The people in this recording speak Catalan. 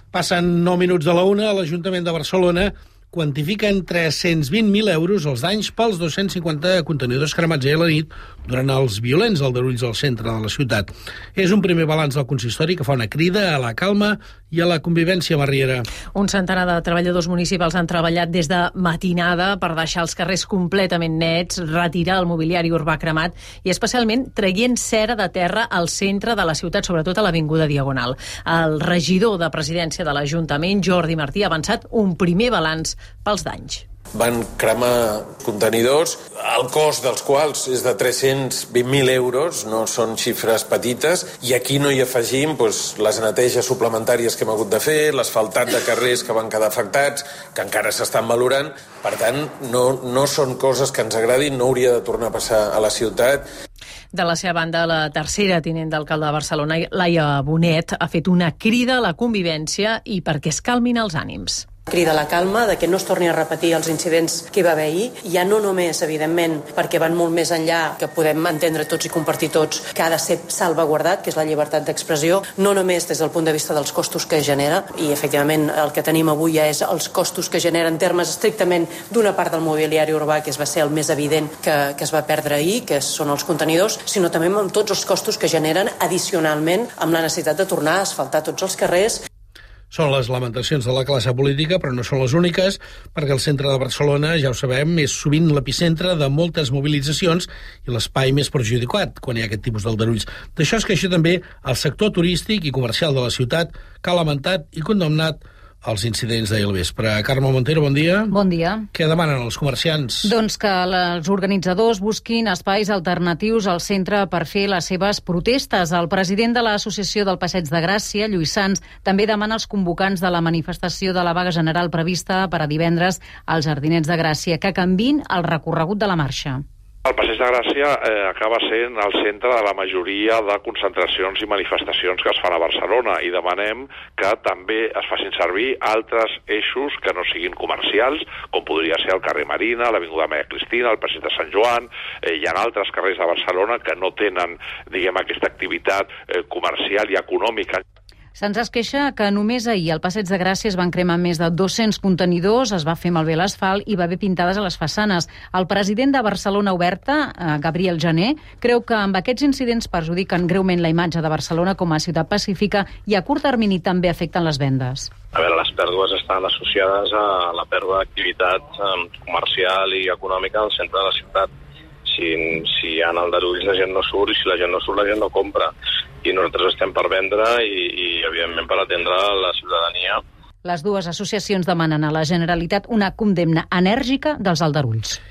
Passen 9 minuts de la una, l'Ajuntament de Barcelona quantifica en 320.000 euros els danys pels 250 contenidors cremats ahir a la nit durant els violents aldarulls al centre de la ciutat. És un primer balanç del consistori que fa una crida a la calma i a la convivència a Riera. Un centenar de treballadors municipals han treballat des de matinada per deixar els carrers completament nets, retirar el mobiliari urbà cremat i especialment traient cera de terra al centre de la ciutat, sobretot a l'Avinguda Diagonal. El regidor de presidència de l'Ajuntament, Jordi Martí, ha avançat un primer balanç pels danys. Van cremar contenidors, el cost dels quals és de 320.000 euros, no són xifres petites, i aquí no hi afegim les neteges suplementàries que hem hagut de fer, l'asfaltat de carrers que van quedar afectats, que encara s'estan valorant. Per tant, no són coses que ens agradin, no hauria de tornar a passar a la ciutat. De la seva banda, la tercera tinent d'alcalde de Barcelona, Laia Bonet, ha fet una crida a la convivència i perquè es calmin els ànims. Crida a la calma, de que no es torni a repetir els incidents que hi va haver ahir, ja no només, evidentment, perquè van molt més enllà, que podem entendre tots i compartir tots, que ha de ser salvaguardat, que és la llibertat d'expressió, no només des del punt de vista dels costos que genera, i efectivament el que tenim avui ja és els costos que genera en termes estrictament d'una part del mobiliari urbà, que va ser el més evident que es va perdre ahir, que són els contenidors, sinó també amb tots els costos que generen addicionalment amb la necessitat de tornar a asfaltar tots els carrers. Són les lamentacions de la classe política, però no són les úniques, perquè el centre de Barcelona, ja ho sabem, és sovint l'epicentre de moltes mobilitzacions i l'espai més perjudicat quan hi ha aquest tipus d'aldarulls. D'això es queixa també el sector turístic i comercial de la ciutat, que ha lamentat i condemnat els incidents d'ahir al vespre. Carme Montero, bon dia. Bon dia. Què demanen els comerciants? Doncs que els organitzadors busquin espais alternatius al centre per fer les seves protestes. El president de l'Associació del Passeig de Gràcia, Lluís Sans, també demana als convocants de la manifestació de la vaga general prevista per a divendres als Jardinets de Gràcia que canviïn el recorregut de la marxa. El Passeig de Gràcia acaba sent el centre de la majoria de concentracions i manifestacions que es fan a Barcelona i demanem que també es facin servir altres eixos que no siguin comercials, com podria ser el carrer Marina, l'Avinguda Maria Cristina, el Passeig de Sant Joan. Hi ha altres carrers de Barcelona que no tenen, aquesta activitat comercial i econòmica. Se'ns es queixa que només ahir al Passeig de Gràcia es van cremar més de 200 contenidors, es va fer malbé l'asfalt i va haver pintades a les façanes. El president de Barcelona Oberta, Gabriel Jané, creu que amb aquests incidents perjudiquen greument la imatge de Barcelona com a ciutat pacífica i a curt termini també afecten les vendes. A veure, les pèrdues estan associades a la pèrdua d'activitat comercial i econòmica al centre de la ciutat. Si hi ha aldarulls, la gent no surt, i si la gent no surt, la gent no compra. I nosaltres estem per vendre i evidentment, per atendre la ciutadania. Les dues associacions demanen a la Generalitat una condemna enèrgica dels aldarulls.